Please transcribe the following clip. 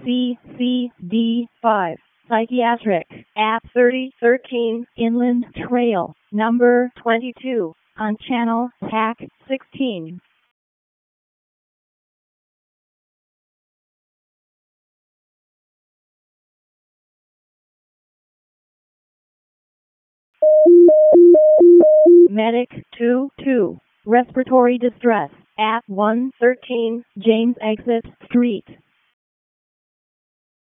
SCCD5 Psychiatric at 3013 Inland Trail, number 22, on Channel TAC 16. Medic 22, respiratory distress at 113 James Exit Street.